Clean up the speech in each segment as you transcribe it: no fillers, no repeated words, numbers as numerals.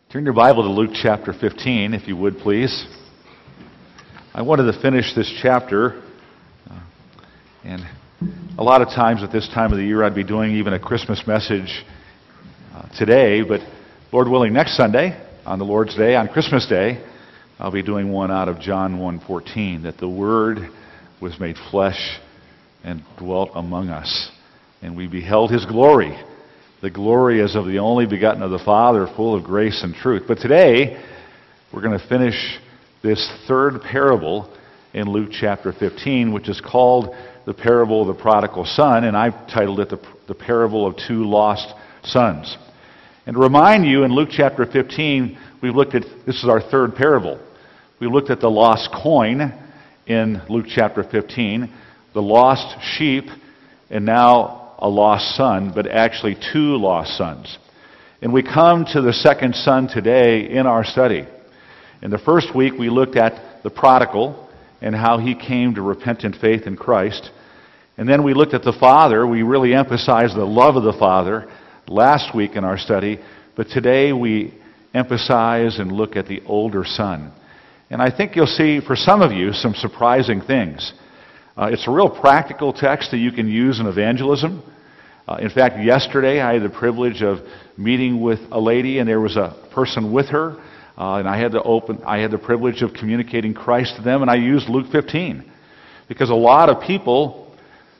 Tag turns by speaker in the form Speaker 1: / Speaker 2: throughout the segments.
Speaker 1: Turn your Bible to Luke chapter 15, if you would, please. I wanted to finish this chapter, and a lot of times at this time of the year I'd be doing even a Christmas message today, but Lord willing, next Sunday, on the Lord's Day, on Christmas Day, I'll be doing one out of John 1:14, that the Word was made flesh and dwelt among us, and we beheld His glory. The glory as of the only begotten of the Father, full of grace and truth. But today, we're going to finish this third parable in Luke chapter 15, which is called the parable of the prodigal son, and I've titled it the parable of two lost sons. And to remind you, in Luke chapter 15, we've looked at, this is our third parable. We looked at the lost coin in Luke chapter 15, the lost sheep, and now a lost son, but actually two lost sons. And we come to the second son today in our study. In the first week, we looked at the prodigal and how he came to repentant faith in Christ. And then we looked at the father. We really emphasized the love of the father last week in our study. But today we emphasize and look at the older son. And I think you'll see, for some of you, some surprising things. It's a real practical text that you can use in evangelism. In fact, yesterday I had the privilege of meeting with a lady, and there was a person with her, and I had the privilege of communicating Christ to them, and I used Luke 15, because a lot of people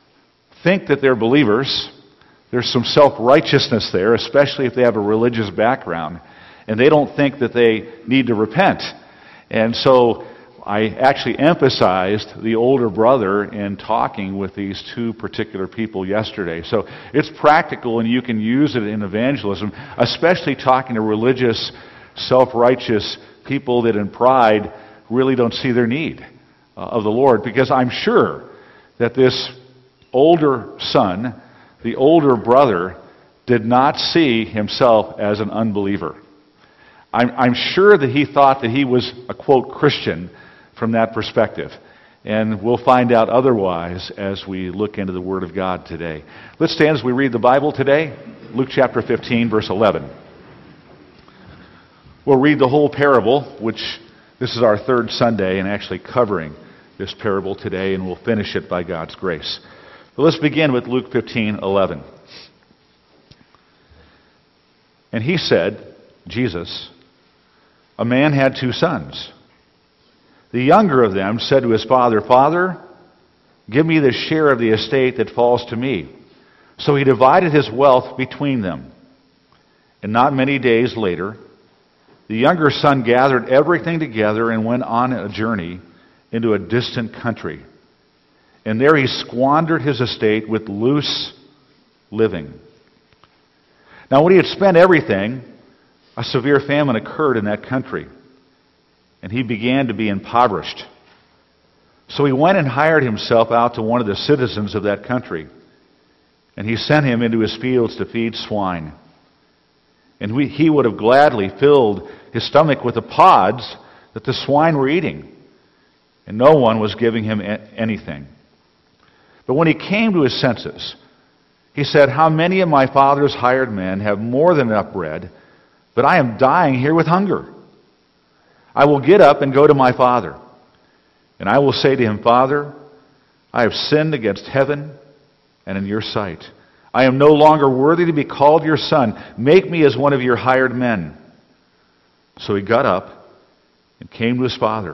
Speaker 1: think that they're believers. There's some self-righteousness there, especially if they have a religious background, and they don't think that they need to repent. And so I actually emphasized the older brother in talking with these two particular people yesterday. So it's practical, and you can use it in evangelism, especially talking to religious, self-righteous people that in pride really don't see their need of the Lord. Because I'm sure that this older son, the older brother, did not see himself as an unbeliever. I'm sure that he thought that he was a, quote, Christian from that perspective. And we'll find out otherwise as we look into the Word of God today. Let's stand as we read the Bible today. Luke chapter 15, verse 11. We'll read the whole parable, which this is our third Sunday, and actually covering this parable today, and we'll finish it by God's grace. But let's begin with Luke 15:11. And he said, Jesus, a man had two sons. The younger of them said to his father, Father, give me the share of the estate that falls to me. So he divided his wealth between them. And not many days later, the younger son gathered everything together and went on a journey into a distant country. And there he squandered his estate with loose living. Now when he had spent everything, a severe famine occurred in that country, and he began to be impoverished. So he went and hired himself out to one of the citizens of that country, and he sent him into his fields to feed swine. And he would have gladly filled his stomach with the pods that the swine were eating, and no one was giving him anything. But when he came to his senses, he said, How many of my father's hired men have more than enough bread, but I am dying here with hunger? I will get up and go to my father, and I will say to him, Father, I have sinned against heaven and in your sight. I am no longer worthy to be called your son. Make me as one of your hired men. So he got up and came to his father.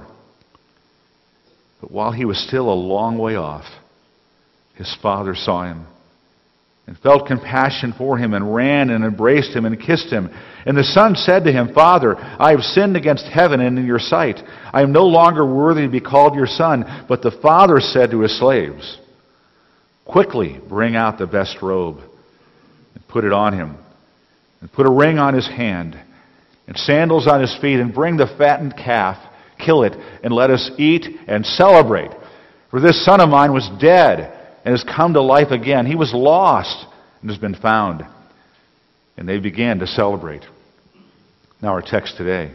Speaker 1: But while he was still a long way off, his father saw him and felt compassion for him, and ran and embraced him and kissed him. And the son said to him, Father, I have sinned against heaven and in your sight. I am no longer worthy to be called your son. But the father said to his slaves, Quickly bring out the best robe and put it on him, and put a ring on his hand and sandals on his feet, and bring the fattened calf, kill it, and let us eat and celebrate. For this son of mine was dead and has come to life again. He was lost and has been found. And they began to celebrate. Now our text today.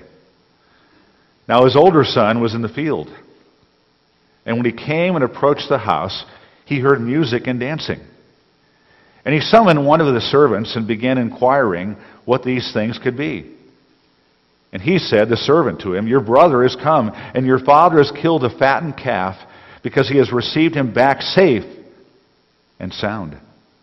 Speaker 1: Now his older son was in the field. And when he came and approached the house, he heard music and dancing. And he summoned one of the servants and began inquiring what these things could be. And he said, the servant, to him, your brother is come, and your father has killed a fattened calf, because he has received him back safe and sound.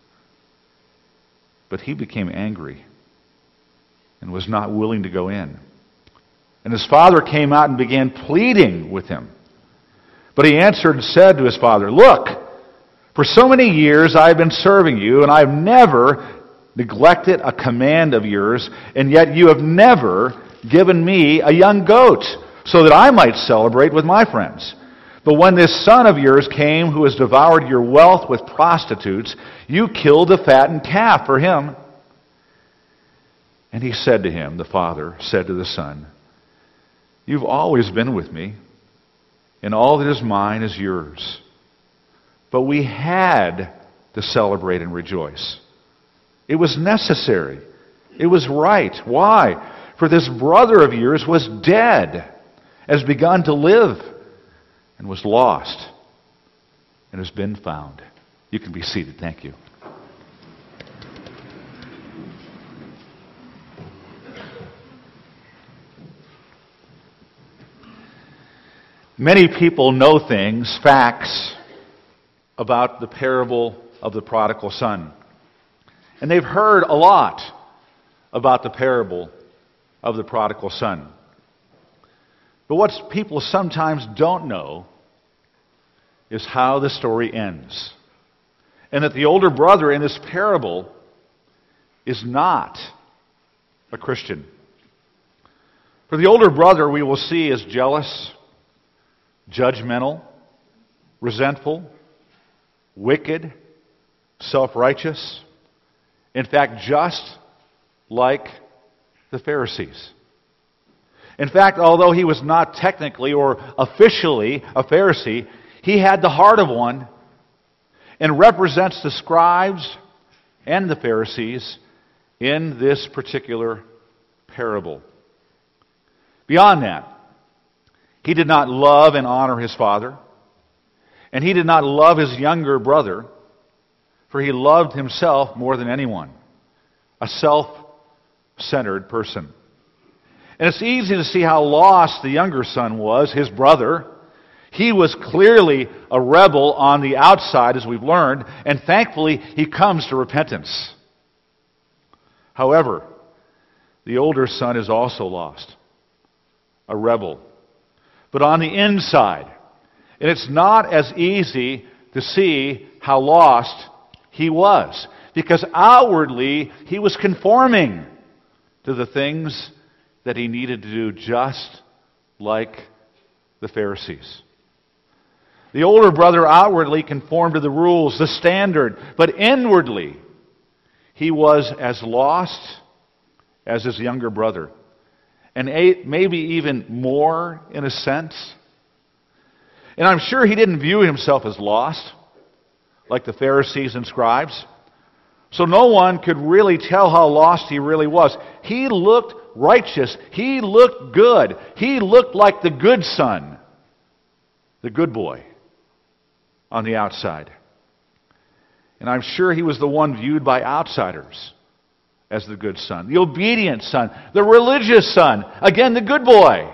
Speaker 1: But he became angry and was not willing to go in. And his father came out and began pleading with him. But he answered and said to his father, look, for so many years I have been serving you, and I have never neglected a command of yours, and yet you have never given me a young goat, so that I might celebrate with my friends. But when this son of yours came, who has devoured your wealth with prostitutes, you killed a fattened calf for him. And he said to him, the father said to the son, you've always been with me, and all that is mine is yours. But we had to celebrate and rejoice. It was necessary. It was right. Why? For this brother of yours was dead, has begun to live, and was lost, and has been found. You can be seated. Thank you. Many people know things, facts, about the parable of the prodigal son. And they've heard a lot about the parable of the prodigal son. But what people sometimes don't know is how the story ends. And that the older brother in this parable is not a Christian. For the older brother, we will see, is jealous, judgmental, resentful, wicked, self-righteous. In fact, just like the Pharisees. In fact, although he was not technically or officially a Pharisee, he had the heart of one and represents the scribes and the Pharisees in this particular parable. Beyond that, he did not love and honor his father, and he did not love his younger brother, for he loved himself more than anyone, a self-centered person. And it's easy to see how lost the younger son was, his brother. He was clearly a rebel on the outside, as we've learned, and thankfully he comes to repentance. However, the older son is also lost, a rebel, but on the inside. And it's not as easy to see how lost he was, because outwardly he was conforming to the things that he needed to do, just like the Pharisees. The older brother outwardly conformed to the rules, the standard, but inwardly he was as lost as his younger brother, and maybe even more in a sense. And I'm sure he didn't view himself as lost like the Pharisees and scribes. So no one could really tell how lost he really was. He looked righteous. He looked good. He looked like the good son, the good boy on the outside. And I'm sure he was the one viewed by outsiders as the good son, the obedient son, the religious son, again, the good boy.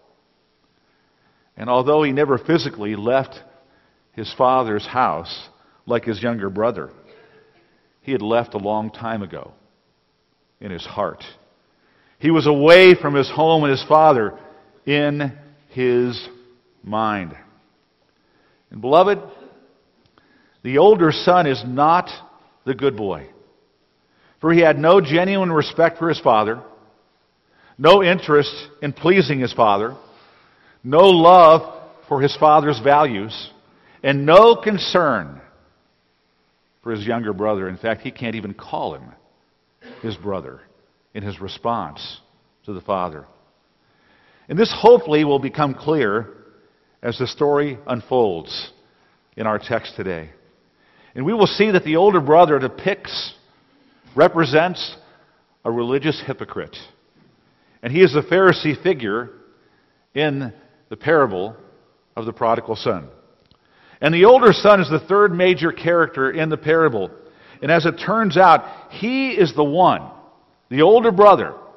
Speaker 1: And although he never physically left his father's house like his younger brother, he had left a long time ago in his heart. He was away from his home and his father in his mind. And beloved, the older son is not the good boy. For he had no genuine respect for his father, no interest in pleasing his father, no love for his father's values, and no concern for his younger brother. In fact, he can't even call him his brother in his response to the father. And this hopefully will become clear as the story unfolds in our text today. And we will see that the older brother represents a religious hypocrite. And he is the Pharisee figure in the parable of the prodigal son. And the older son is the third major character in the parable. And as it turns out, he is the one, the older brother,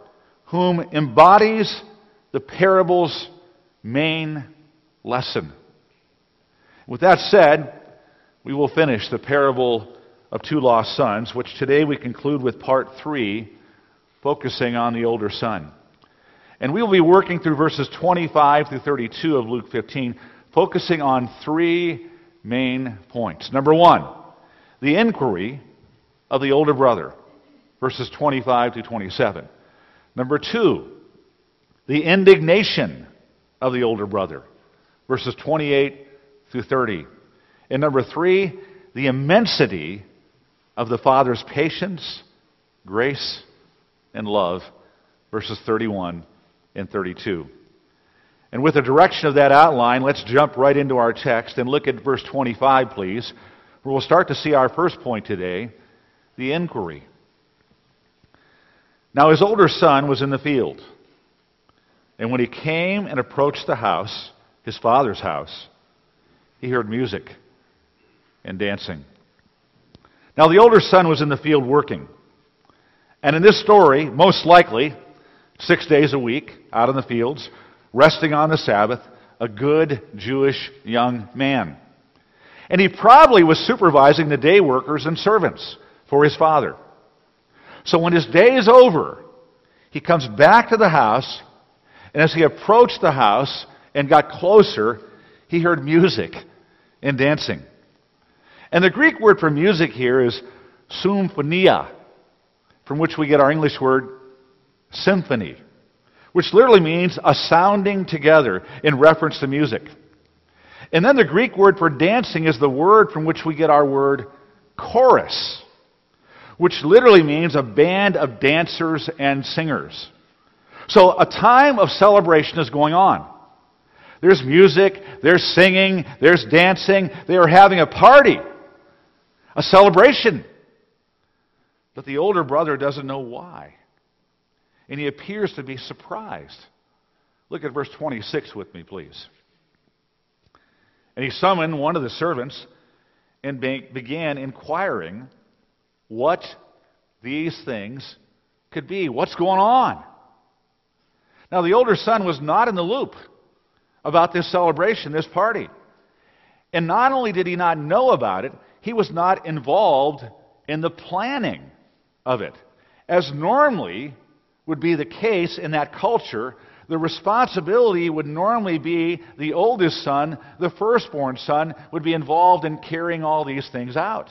Speaker 1: whom embodies the parable's main lesson. With that said, we will finish the parable of two lost sons, which today we conclude with part 3, focusing on the older son. And we will be working through verses 25 through 32 of Luke 15, focusing on 3 main points. Number 1, the inquiry of the older brother, verses 25 to 27. Number 2, the indignation of the older brother, verses 28 through 30. And number 3, the immensity of the Father's patience, grace, and love, verses 31 and 32. And with the direction of that outline, let's jump right into our text and look at verse 25, please, where we'll start to see our first point today, the inquiry. Now his older son was in the field, and when he came and approached the house, his father's house, he heard music and dancing. Now the older son was in the field working. And in this story, most likely, 6 days a week, out in the fields, resting on the Sabbath, a good Jewish young man. And he probably was supervising the day workers and servants for his father. So when his day is over, he comes back to the house, and as he approached the house and got closer, he heard music and dancing. And the Greek word for music here is symphonia, from which we get our English word symphony, which literally means a sounding together in reference to music. And then the Greek word for dancing is the word from which we get our word chorus, which literally means a band of dancers and singers. So a time of celebration is going on. There's music, there's singing, there's dancing. They are having a party, a celebration. But the older brother doesn't know why. And he appears to be surprised. Look at verse 26 with me, please. And he summoned one of the servants and began inquiring what these things could be. What's going on? Now, the older son was not in the loop about this celebration, this party. And not only did he not know about it, he was not involved in the planning of it. As normally would be the case in that culture, the responsibility would normally be the oldest son, the firstborn son, would be involved in carrying all these things out.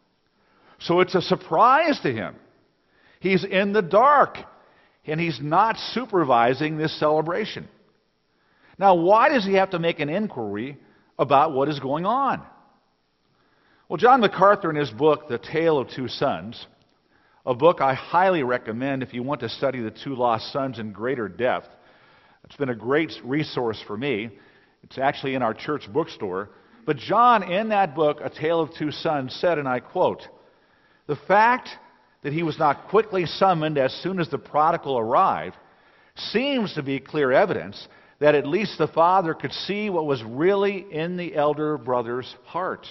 Speaker 1: So it's a surprise to him. He's in the dark, and he's not supervising this celebration. Now, why does he have to make an inquiry about what is going on? Well, John MacArthur, in his book, The Tale of Two Sons, a book I highly recommend if you want to study the two lost sons in greater depth. It's been a great resource for me. It's actually in our church bookstore. But John, in that book, A Tale of Two Sons, said, and I quote, "The fact that he was not quickly summoned as soon as the prodigal arrived seems to be clear evidence that at least the father could see what was really in the elder brother's heart.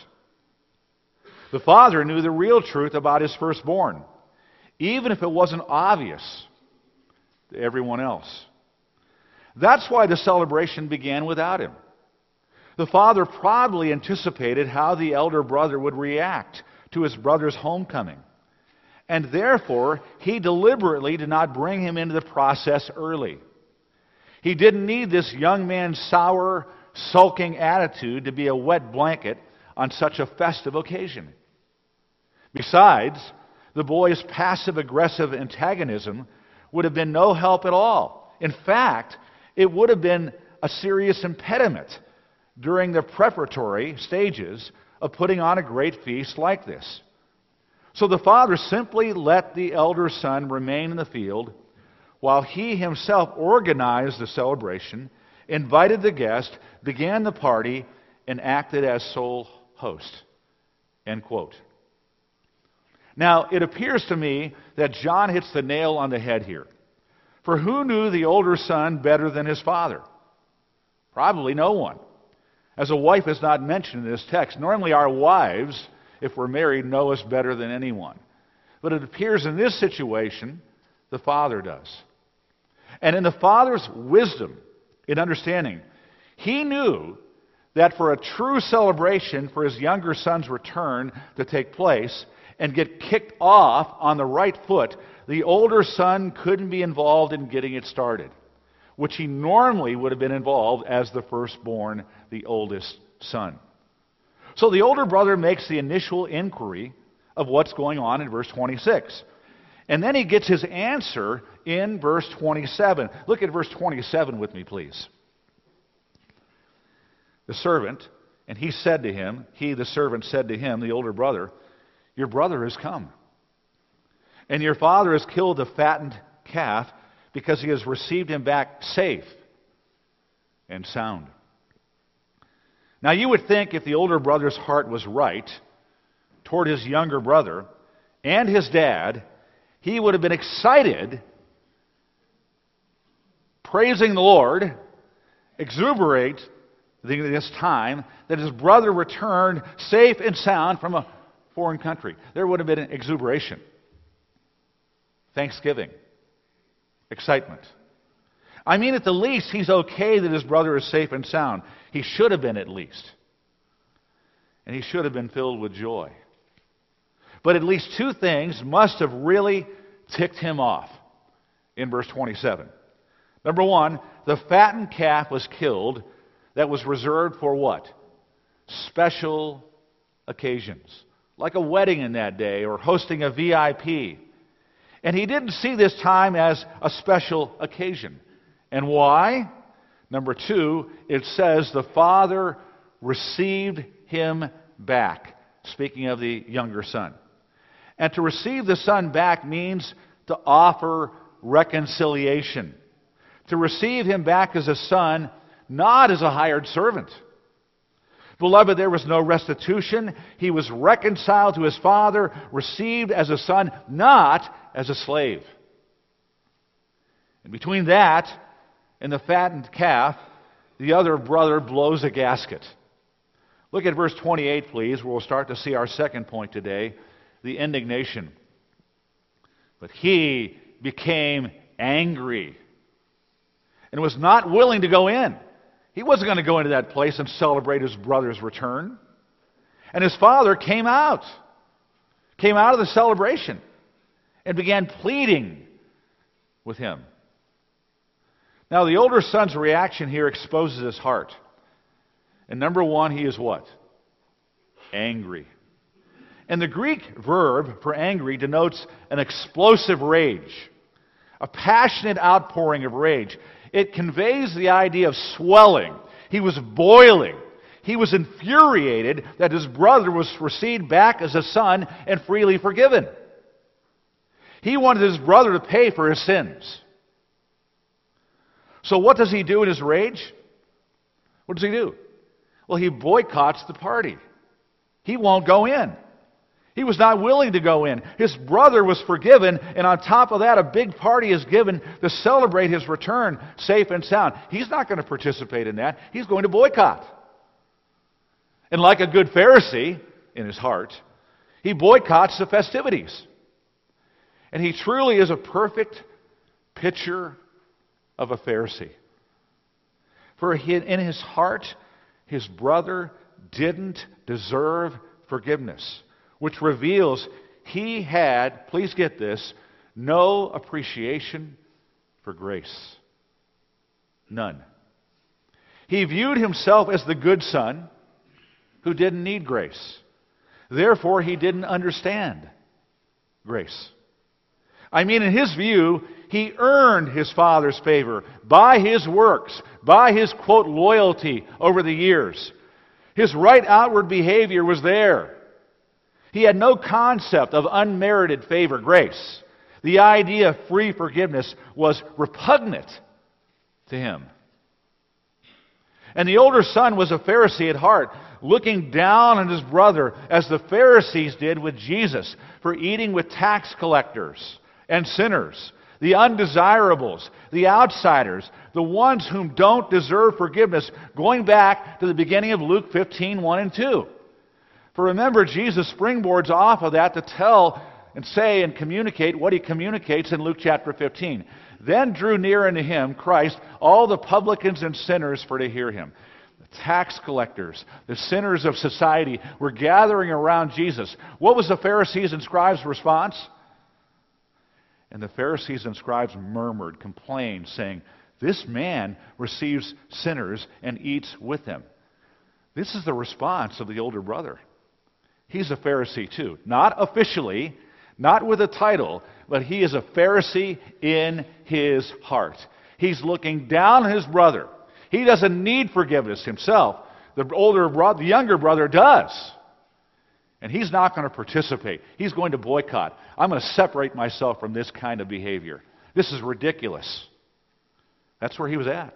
Speaker 1: The father knew the real truth about his firstborn, even if it wasn't obvious to everyone else. That's why the celebration began without him. The father probably anticipated how the elder brother would react to his brother's homecoming, and therefore he deliberately did not bring him into the process early. He didn't need this young man's sour, sulking attitude to be a wet blanket on such a festive occasion. Besides, the boy's passive-aggressive antagonism would have been no help at all. In fact, it would have been a serious impediment during the preparatory stages of putting on a great feast like this. So the father simply let the elder son remain in the field while he himself organized the celebration, invited the guest, began the party, and acted as sole host." End quote. Now, it appears to me that John hits the nail on the head here. For who knew the older son better than his father? Probably no one, as a wife is not mentioned in this text. Normally our wives, if we're married, know us better than anyone. But it appears in this situation, the father does. And in the Father's wisdom, in understanding, He knew that for a true celebration for His younger son's return to take place and get kicked off on the right foot, the older son couldn't be involved in getting it started, which he normally would have been involved as the firstborn, the oldest son. So the older brother makes the initial inquiry of what's going on in verse 26. And then he gets his answer in verse 27. Look at verse 27 with me, please. The servant, and he said to him, the servant said to him, the older brother, your brother has come, and your father has killed the fattened calf because he has received him back safe and sound. Now you would think if the older brother's heart was right toward his younger brother and his dad, he would have been excited, praising the Lord, exuberate this time that his brother returned safe and sound from a foreign country. There would have been an exuberation, thanksgiving, excitement. I mean, at the least, he's okay that his brother is safe and sound. He should have been, at least. And he should have been filled with joy. But at least two things must have really ticked him off in verse 27. Number one, the fattened calf was killed that was reserved for what? Special occasions. Like a wedding in that day or hosting a VIP. And he didn't see this time as a special occasion. And why? Number two, it says the father received him back. Speaking of the younger son. And to receive the son back means to offer reconciliation. To receive him back as a son, not as a hired servant. Beloved, there was no restitution. He was reconciled to his father, received as a son, not as a slave. And between that and the fattened calf, the other brother blows a gasket. Look at verse 28, please, where we'll start to see our second point today, the indignation. But he became angry and was not willing to go in. He wasn't going to go into that place and celebrate his brother's return. And his father came out of the celebration and began pleading with him. Now, the older son's reaction here exposes his heart. And number one, he is what? Angry. And the Greek verb for angry denotes an explosive rage, a passionate outpouring of rage. It conveys the idea of swelling. He was boiling. He was infuriated that his brother was received back as a son and freely forgiven. He wanted his brother to pay for his sins. So what does he do in his rage? What does he do? Well, he boycotts the party. He won't go in. He was not willing to go in. His brother was forgiven, and on top of that, a big party is given to celebrate his return safe and sound. He's not going to participate in that. He's going to boycott. And like a good Pharisee in his heart, he boycotts the festivities. And he truly is a perfect picture of a Pharisee. For in his heart, his brother didn't deserve forgiveness, which reveals he had, please get this, no appreciation for grace. None. He viewed himself as the good son who didn't need grace. Therefore, he didn't understand grace. I mean, in his view, he earned his father's favor by his works, by his, quote, loyalty over the years. His right outward behavior was there. He had no concept of unmerited favor, grace. The idea of free forgiveness was repugnant to him. And the older son was a Pharisee at heart, looking down on his brother as the Pharisees did with Jesus for eating with tax collectors and sinners, the undesirables, the outsiders, the ones whom don't deserve forgiveness, going back to the beginning of Luke 15, 1 and 2. For remember, Jesus springboards off of that to tell and say and communicate what he communicates in Luke chapter 15. Then drew near unto him, Christ, all the publicans and sinners for to hear him. The tax collectors, the sinners of society were gathering around Jesus. What was the Pharisees and scribes' response? And the Pharisees and scribes murmured, complained, saying, this man receives sinners and eats with them. This is the response of the older brother. He's a Pharisee too. Not officially, not with a title, but he is a Pharisee in his heart. He's looking down on his brother. He doesn't need forgiveness himself. The younger brother does. And he's not going to participate. He's going to boycott. I'm going to separate myself from this kind of behavior. This is ridiculous. That's where he was at.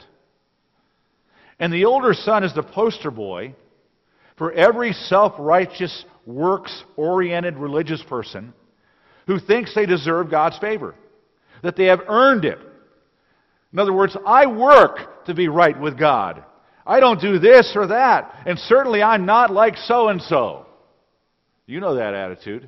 Speaker 1: And the older son is the poster boy for every self-righteous, works-oriented religious person who thinks they deserve God's favor, that they have earned it. In other words, I work to be right with God. I don't do this or that, and certainly I'm not like so-and-so. You know that attitude.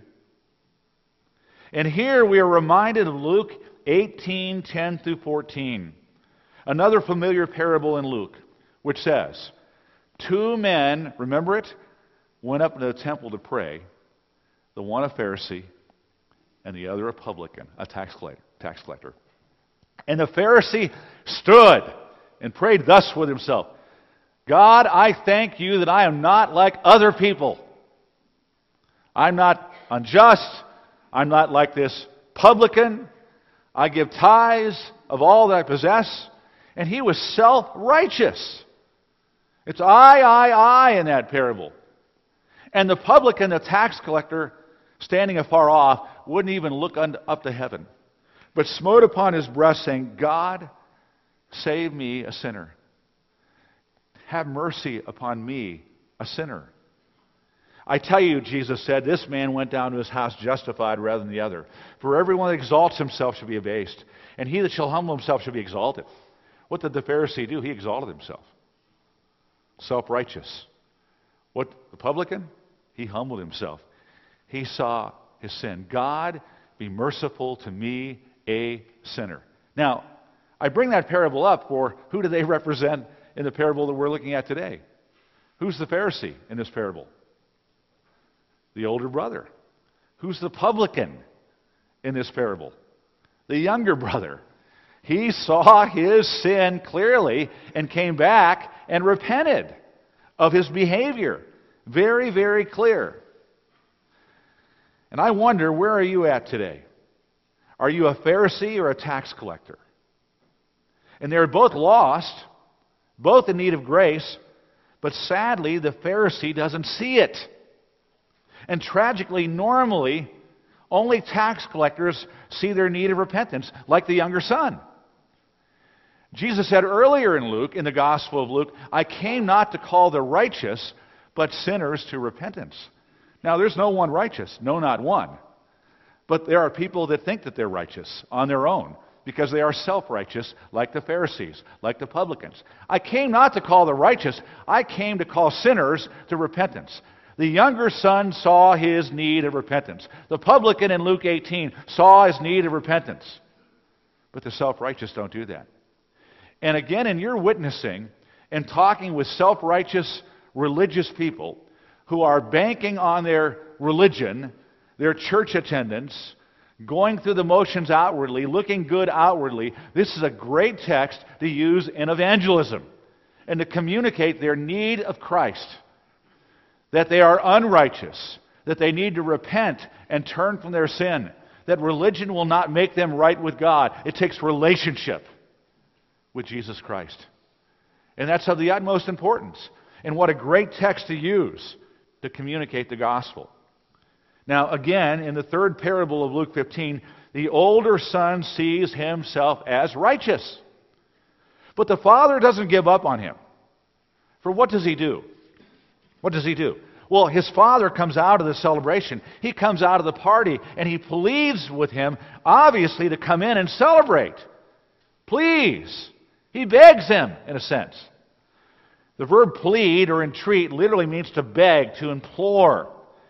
Speaker 1: And here we are reminded of Luke 18:10 through 14. Another familiar parable in Luke, which says, 2 men, remember it, went up into the temple to pray, the one a Pharisee and the other a publican, a tax collector. And the Pharisee stood and prayed thus with himself, God, I thank you that I am not like other people. I'm not unjust. I'm not like this publican. I give tithes of all that I possess. And he was self-righteous. It's I in that parable. And the publican, the tax collector, standing afar off, wouldn't even look up to heaven, but smote upon his breast, saying, God, save me, a sinner. Have mercy upon me, a sinner. I tell you, Jesus said, this man went down to his house justified rather than the other. For everyone that exalts himself shall be abased, and he that shall humble himself shall be exalted. What did the Pharisee do? He exalted himself. Self-righteous. What, the publican? He humbled himself. He saw his sin. God, be merciful to me, a sinner. Now, I bring that parable up for who do they represent in the parable that we're looking at today? Who's the Pharisee in this parable? The older brother. Who's the publican in this parable? The younger brother. He saw his sin clearly and came back and repented of his behavior. Very, very clear. And I wonder, where are you at today? Are you a Pharisee or a tax collector? And they're both lost, both in need of grace, but sadly, the Pharisee doesn't see it. And tragically, normally, only tax collectors see their need of repentance, like the younger son. Jesus said earlier in Luke, in the Gospel of Luke, I came not to call the righteous, but sinners to repentance. Now, there's no one righteous, no, not one. But there are people that think that they're righteous on their own because they are self-righteous, like the Pharisees, like the publicans. I came not to call the righteous, I came to call sinners to repentance. The younger son saw his need of repentance. The publican in Luke 18 saw his need of repentance. But the self-righteous don't do that. And again, in your witnessing and talking with self-righteous religious people who are banking on their religion, their church attendance, going through the motions outwardly, looking good outwardly, this is a great text to use in evangelism and to communicate their need of Christ. That they are unrighteous, that they need to repent and turn from their sin, that religion will not make them right with God. It takes relationship with Jesus Christ. And that's of the utmost importance. And what a great text to use to communicate the gospel. Now, again, in the third parable of Luke 15, the older son sees himself as righteous. But the father doesn't give up on him. For what does he do? What does he do? Well, his father comes out of the celebration. He comes out of the party, and he pleads with him, obviously, to come in and celebrate. Please. He begs him, in a sense. The verb plead or entreat literally means to beg, to implore.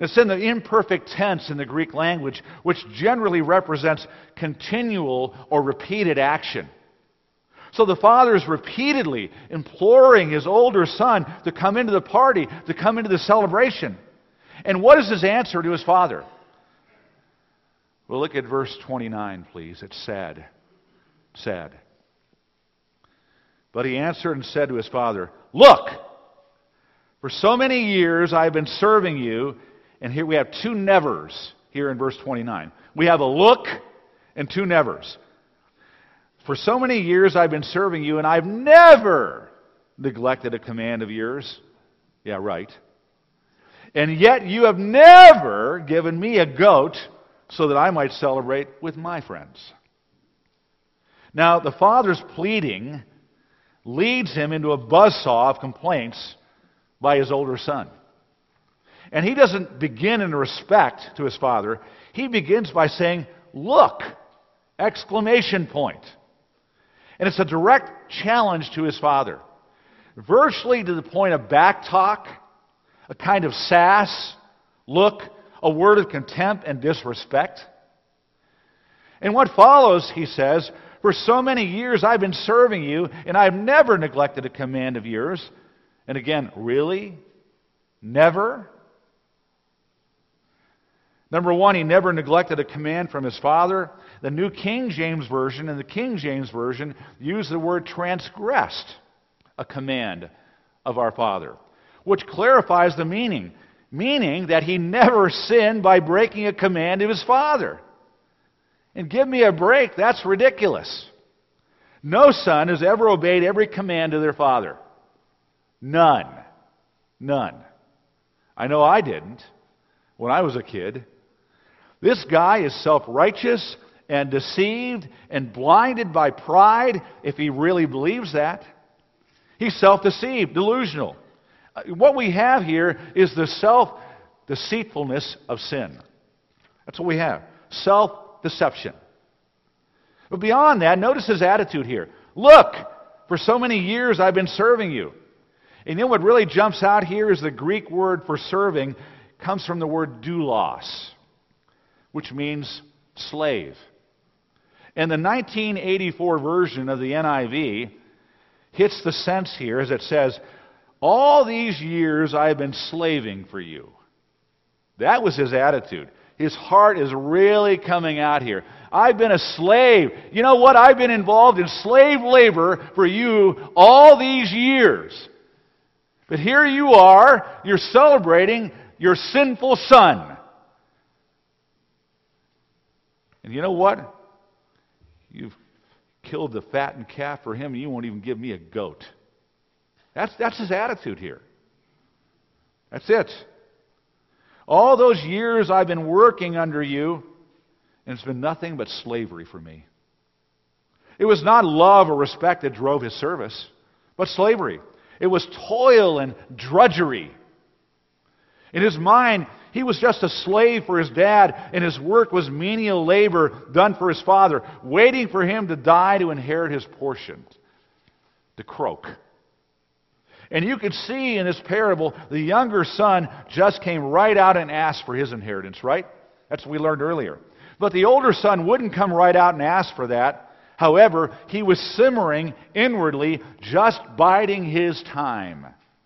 Speaker 1: It's in the imperfect tense in the Greek language, which generally represents continual or repeated action. So the father is repeatedly imploring his older son to come into the party, to come into the celebration. And what is his answer to his father? Well, look at verse 29, please. It's sad. Sad. But he answered and said to his father, "Look, for so many years I have been serving you," and here we have two nevers here in verse 29. We have a look and two nevers. "For so many years I've been serving you, and I've never neglected a command of yours." Yeah, right. "And yet you have never given me a goat so that I might celebrate with my friends." Now, the father's pleading leads him into a buzzsaw of complaints by his older son. And he doesn't begin in respect to his father. He begins by saying, "Look!" Exclamation point. And it's a direct challenge to his father. Virtually to the point of backtalk, a kind of sass, look, a word of contempt and disrespect. And what follows, he says, "For so many years I've been serving you, and I've never neglected a command of yours." And again, really? Never? Number one, he never neglected a command from his father. The New King James Version and the King James Version use the word transgressed a command of our Father, which clarifies the meaning that he never sinned by breaking a command of his father. And give me a break, that's ridiculous. No son has ever obeyed every command of their father. None. None. I know I didn't when I was a kid. This guy is self-righteous and deceived and blinded by pride if he really believes that. He's self-deceived, delusional. What we have here is the self-deceitfulness of sin. That's what we have. Self-deception. But beyond that, notice his attitude here. "Look, for so many years I've been serving you." And you know what really jumps out here is the Greek word for serving comes from the word doulos, which means slave. And the 1984 version of the NIV hits the sense here as it says, "All these years I have been slaving for you." That was his attitude. His heart is really coming out here. I've been a slave. You know what? I've been involved in slave labor for you all these years. But here you are, you're celebrating your sinful son. And you know what? You've killed the fattened calf for him, and you won't even give me a goat. That's his attitude here. That's it. All those years I've been working under you, and it's been nothing but slavery for me. It was not love or respect that drove his service, but slavery. It was toil and drudgery. In his mind, he was just a slave for his dad, and his work was menial labor done for his father, waiting for him to die to inherit his portion, to croak. And you could see in this parable, the younger son just came right out and asked for his inheritance, right? That's what we learned earlier. But the older son wouldn't come right out and ask for that. However, he was simmering inwardly, just biding his time.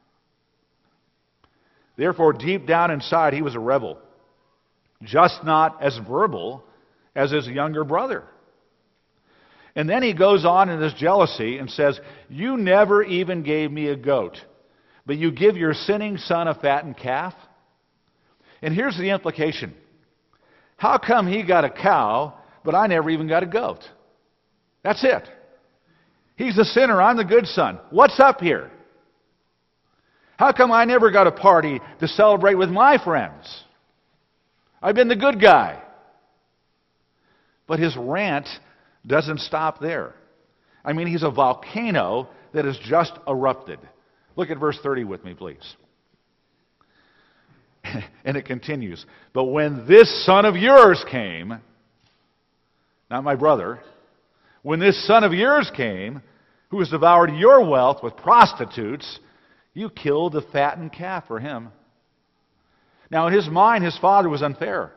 Speaker 1: Therefore, deep down inside, he was a rebel, just not as verbal as his younger brother. And then he goes on in his jealousy and says, "You never even gave me a goat, but you give your sinning son a fattened calf?" And here's the implication. How come he got a cow, but I never even got a goat? That's it. He's the sinner, I'm the good son. What's up here? How come I never got a party to celebrate with my friends? I've been the good guy. But his rant doesn't stop there. I mean, he's a volcano that has just erupted. Look at verse 30 with me, please. And it continues. "But when this son of yours came," not my brother, "when this son of yours came, who has devoured your wealth with prostitutes, you killed the fattened calf for him." Now, in his mind, his father was unfair.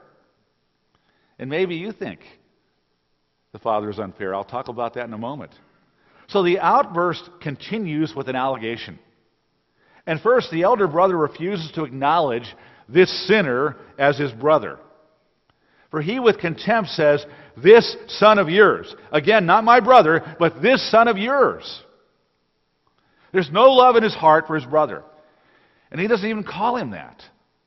Speaker 1: And maybe you think the father is unfair. I'll talk about that in a moment. So the outburst continues with an allegation. And first, the elder brother refuses to acknowledge this sinner as his brother. For he with contempt says, "This son of yours." Again, not my brother, but this son of yours. There's no love in his heart for his brother. And he doesn't even call him that.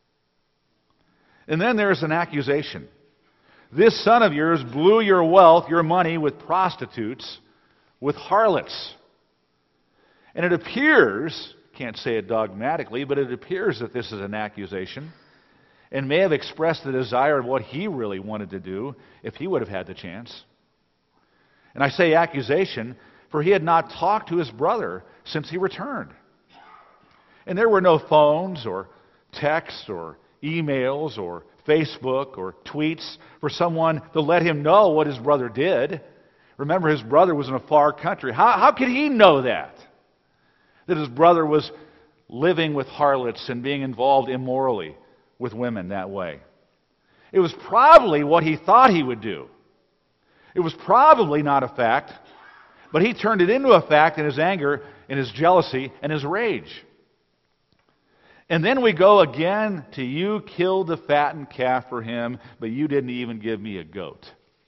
Speaker 1: And then there's an accusation. "This son of yours blew your wealth, your money, with prostitutes, with harlots." And it appears, can't say it dogmatically, but it appears that this is an accusation and may have expressed the desire of what he really wanted to do if he would have had the chance. And I say accusation, for he had not talked to his brother since he returned. And there were no phones or texts or emails or Facebook or tweets for someone to let him know what his brother did. Remember, his brother was in a far country. How could he know that? That his brother was living with harlots and being involved immorally with women that way. It was probably what he thought he would do. It was probably not a fact, but he turned it into a fact in his anger, in his jealousy, and his rage. And then we go again to "You killed the fattened calf for him, but you didn't even give me a goat."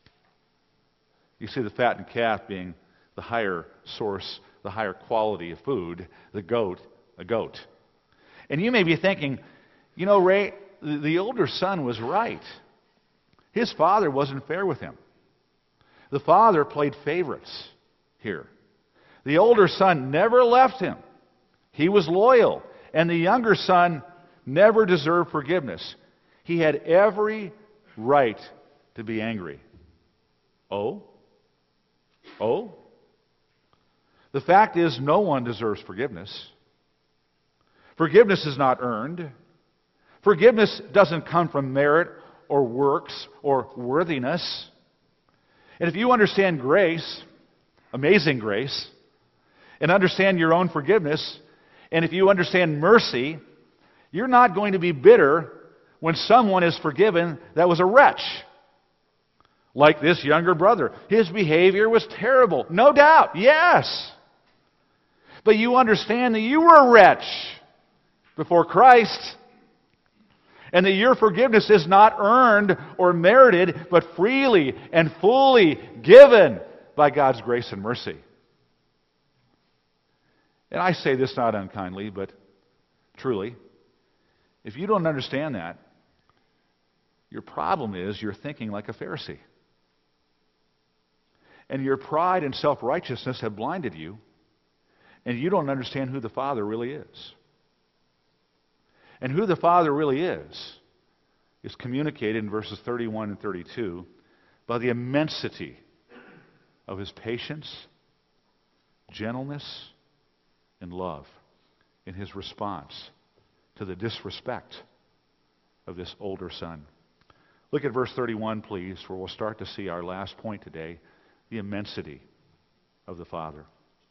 Speaker 1: You see, the fattened calf being the higher source, the higher quality of food, the goat, a goat. And you may be thinking, you know, Ray, the older son was right. His father wasn't fair with him. The father played favorites here. The older son never left him. He was loyal. And the younger son never deserved forgiveness. He had every right to be angry. Oh? The fact is, no one deserves forgiveness. Forgiveness is not earned. Forgiveness doesn't come from merit or works or worthiness. And if you understand grace, amazing grace, and understand your own forgiveness, and if you understand mercy, you're not going to be bitter when someone is forgiven that was a wretch. Like this younger brother. His behavior was terrible. No doubt, yes. But you understand that you were a wretch before Christ. And that your forgiveness is not earned or merited, but freely and fully given by God's grace and mercy. And I say this not unkindly, but truly, if you don't understand that, your problem is you're thinking like a Pharisee. And your pride and self-righteousness have blinded you, and you don't understand who the Father really is. And who the Father really is communicated in verses 31 and 32 by the immensity of His patience, gentleness, and love in His response to the disrespect of this older son. Look at verse 31, please, where we'll start to see our last point today, the immensity of the Father.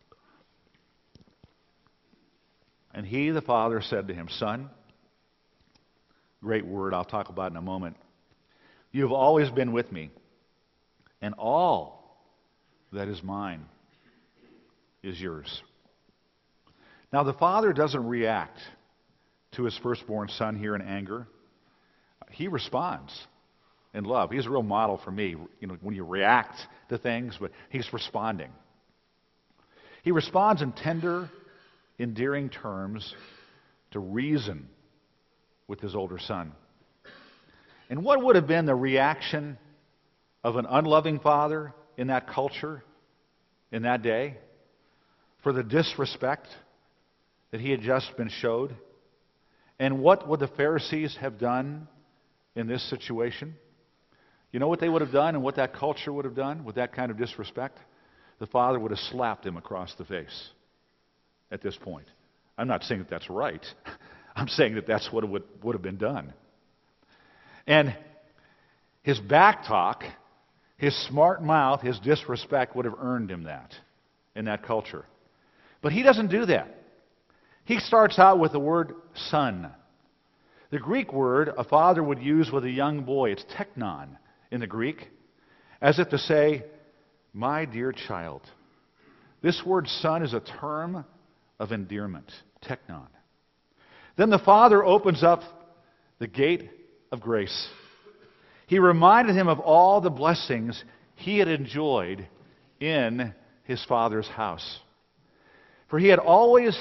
Speaker 1: And he, the Father, said to him, "Son," great word I'll talk about in a moment, "you have always been with me, and all that is mine is yours." Now, the Father doesn't react to His firstborn son here in anger. He responds in love. He's a real model for me, when you react to things, but He's responding. He responds in tender, endearing terms to reason with his older son. And what would have been the reaction of an unloving father in that culture, in that day, for the disrespect that he had just been showed? And what would the Pharisees have done in this situation? You know what they would have done and what that culture would have done with that kind of disrespect? The father would have slapped him across the face at this point. I'm not saying that that's right. I'm saying that that's what would have been done. And his back talk, his smart mouth, his disrespect would have earned him that in that culture. But he doesn't do that. He starts out with the word son. The Greek word a father would use with a young boy, it's teknon in the Greek, as if to say, my dear child. This word son is a term of endearment, teknon. Then the father opens up the gate of grace. He reminded him of all the blessings he had enjoyed in his father's house. For he had always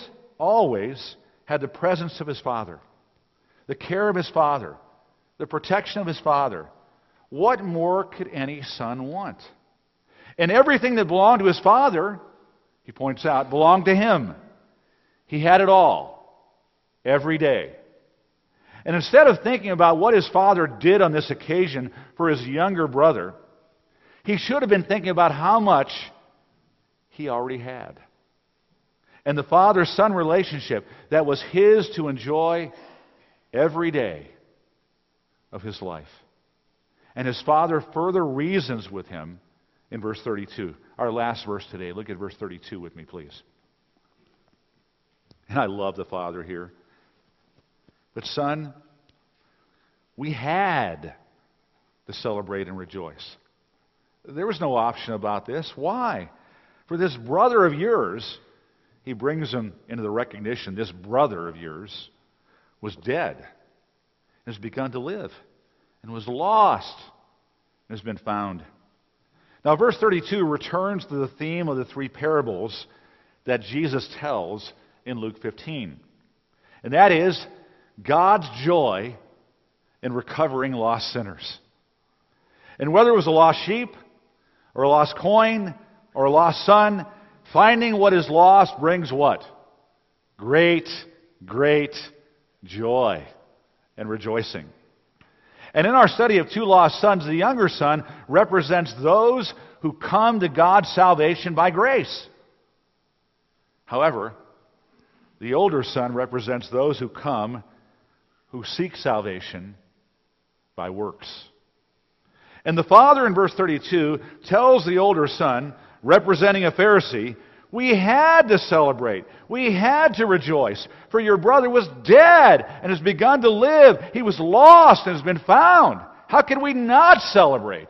Speaker 1: had the presence of his father, the care of his father, the protection of his father. What more could any son want? And everything that belonged to his father, he points out, belonged to him. He had it all, every day. And instead of thinking about what his father did on this occasion for his younger brother, he should have been thinking about how much he already had. And the father-son relationship that was his to enjoy every day of his life. And his father further reasons with him in verse 32. Our last verse today. Look at verse 32 with me, please. And I love the father here. But son, we had to celebrate and rejoice. There was no option about this. Why? For this brother of yours, he brings him into the recognition, this brother of yours was dead and has begun to live and was lost and has been found. Now, verse 32 returns to the theme of the three parables that Jesus tells in Luke 15. And that is God's joy in recovering lost sinners. And whether it was a lost sheep or a lost coin or a lost son, finding what is lost brings what? Great, great joy and rejoicing. And in our study of two lost sons, the younger son represents those who come to God's salvation by grace. However, the older son represents those who seek salvation by works. And the father in verse 32 tells the older son, representing a Pharisee, we had to celebrate. We had to rejoice. For your brother was dead and has begun to live. He was lost and has been found. How can we not celebrate?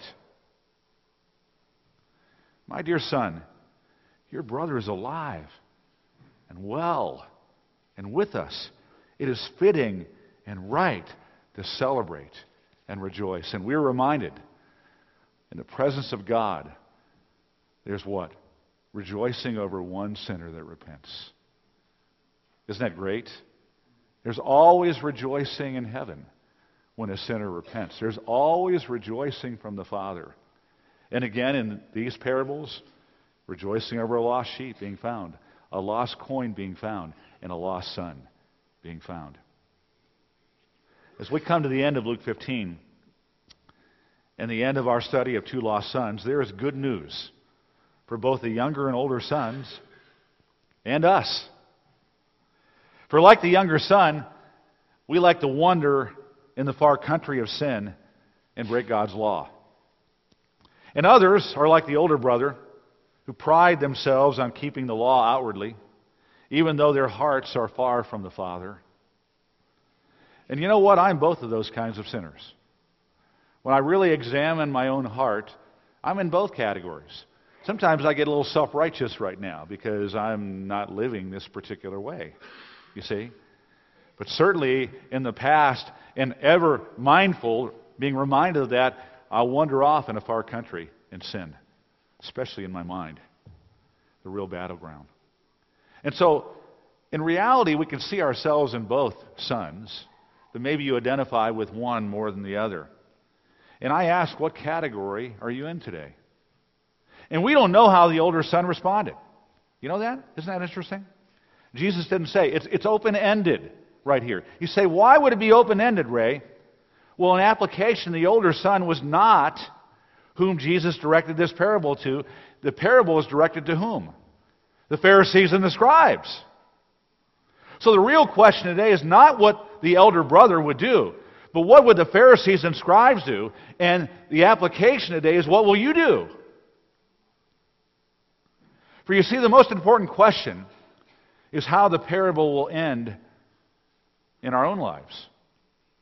Speaker 1: My dear son, your brother is alive and well and with us. It is fitting and right to celebrate and rejoice. And we're reminded, in the presence of God, there's what? Rejoicing over one sinner that repents. Isn't that great? There's always rejoicing in heaven when a sinner repents. There's always rejoicing from the Father. And again, in these parables, rejoicing over a lost sheep being found, a lost coin being found, and a lost son being found. As we come to the end of Luke 15, and the end of our study of two lost sons, there is good news for both the younger and older sons and us. For like the younger son, we like to wander in the far country of sin and break God's law. And others are like the older brother, who pride themselves on keeping the law outwardly, even though their hearts are far from the Father. And you know what? I'm both of those kinds of sinners. When I really examine my own heart, I'm in both categories. Sometimes I get a little self-righteous right now because I'm not living this particular way, you see. But certainly in the past, and ever mindful, being reminded of that, I'll wander off in a far country and sin, especially in my mind, the real battleground. And so, in reality, we can see ourselves in both sons, but maybe you identify with one more than the other. And I ask, what category are you in today? And we don't know how the older son responded. You know that? Isn't that interesting? Jesus didn't say. It's open-ended right here. You say, why would it be open-ended, Ray? Well, in application, the older son was not whom Jesus directed this parable to. The parable is directed to whom? The Pharisees and the scribes. So the real question today is not what the elder brother would do, but what would the Pharisees and scribes do? And the application today is, what will you do? For you see, the most important question is how the parable will end in our own lives.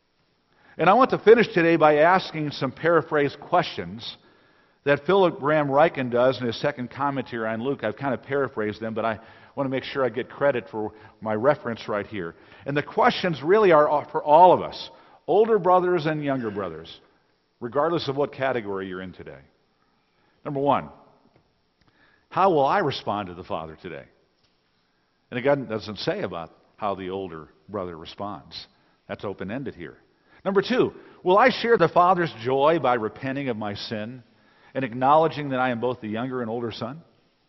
Speaker 1: And I want to finish today by asking some paraphrased questions that Philip Graham Ryken does in his second commentary on Luke. I've kind of paraphrased them, but I want to make sure I get credit for my reference right here. And the questions really are for all of us, older brothers and younger brothers, regardless of what category you're in today. Number one, how will I respond to the Father today? And again, it doesn't say about how the older brother responds. That's open-ended here. Number two, will I share the Father's joy by repenting of my sin and acknowledging that I am both the younger and older son?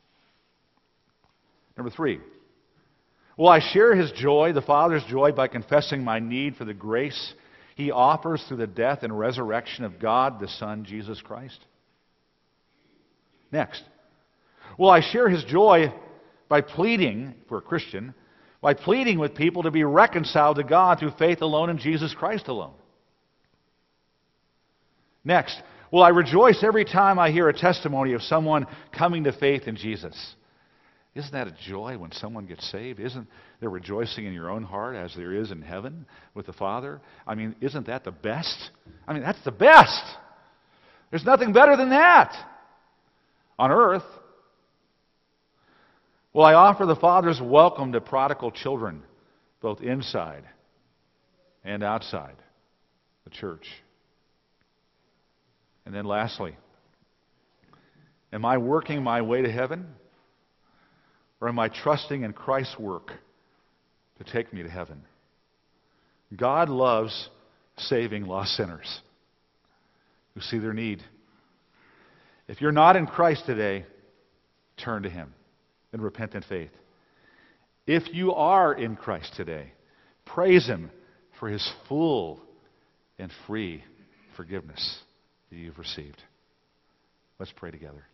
Speaker 1: Number three, will I share his joy, the Father's joy, by confessing my need for the grace he offers through the death and resurrection of God, the Son, Jesus Christ? Next, will I share his joy by pleading, for a Christian, by pleading with people to be reconciled to God through faith alone in Jesus Christ alone? Next, will I rejoice every time I hear a testimony of someone coming to faith in Jesus? Isn't that a joy when someone gets saved? Isn't there rejoicing in your own heart as there is in heaven with the Father? I mean, isn't that the best? I mean, that's the best. There's nothing better than that on earth. Will I offer the Father's welcome to prodigal children, both inside and outside the church? And then lastly, am I working my way to heaven? Or am I trusting in Christ's work to take me to heaven? God loves saving lost sinners who see their need. If you're not in Christ today, turn to Him in repentant faith. If you are in Christ today, praise Him for His full and free forgiveness that you've received. Let's pray together.